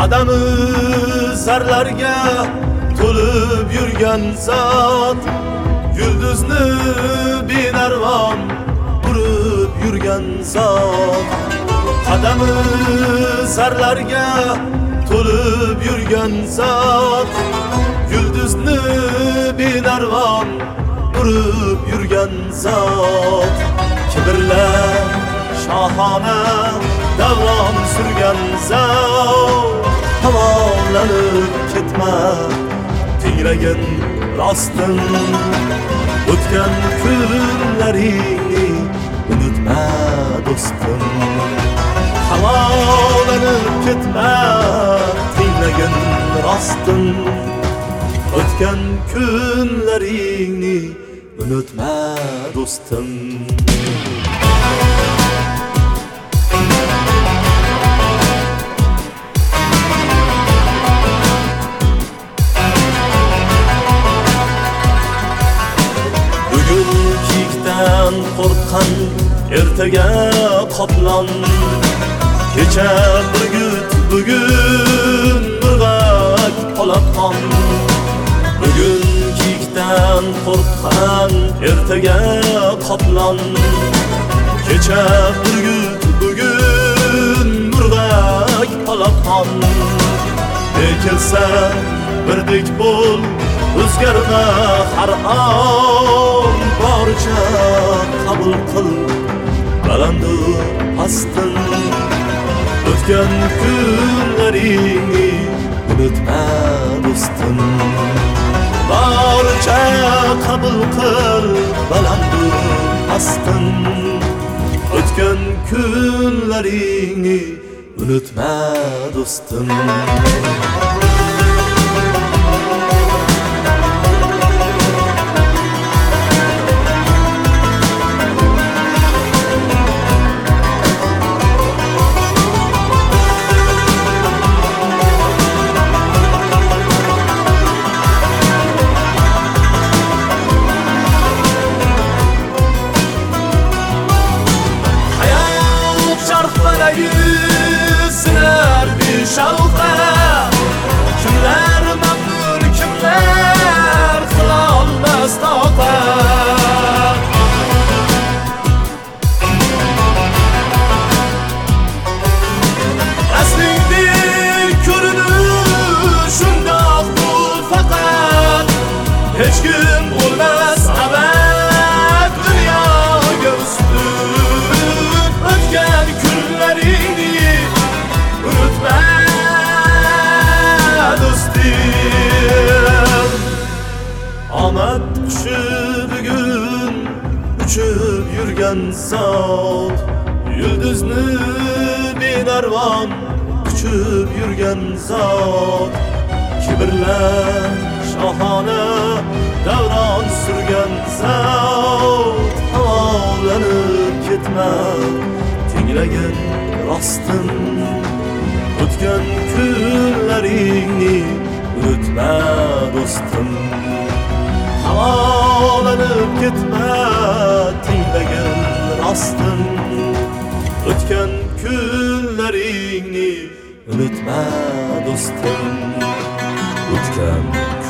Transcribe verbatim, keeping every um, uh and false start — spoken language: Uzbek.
qadami zarlarga to'lib yurgan zot, yulduzni binarvon urib yurgan zot. Qadami zarlarga to'lib yurgan zot, yulduzni binarvon urib yurgan zot. Kibrla shohona davron surgan zot, havolanib ketma tinglagin rostin. O'tgan kunlaringni unutma do'stim. Havolanib ketma tinglagin rostin. O'tgan kunlaringni unutma do'stim. Qo'rqqan ertaga qoplon, kecha burgut bugun murg'ak polapon. Bugun kiyikdan qo'rqqan ertaga qoplon, kecha burgut bugun murg'ak polapon. Kelsa birdek bo'l, o'zgarma har on, boricha qabul qil balandu pastin. O'tgan kunlaringni unutma do'stim. Boricha qabul qil balandu pastin. O'tgan kunlaringni unutma do'stim. Sinar bir şavqa, kimlar mamnun, kimlar qilolmas toqat. Aslingdek ko'rinish shundoq bu faqat, hech kim bo'lmas abad dunyoga ustun. O'tgan kunlaringni unutma do'stim. Omad qushi bugun uchib yurgan zot, yulduzni binarvon quchib yurgan zot. Kibrla shohona davron surgan zot, havolanib ketma tinglagin rostin. O'tgan kunlaringni unutma do'stim. Havolanib ketma tinglagin rostin. O'tgan kunlaringni unutma do'stim. O'tgan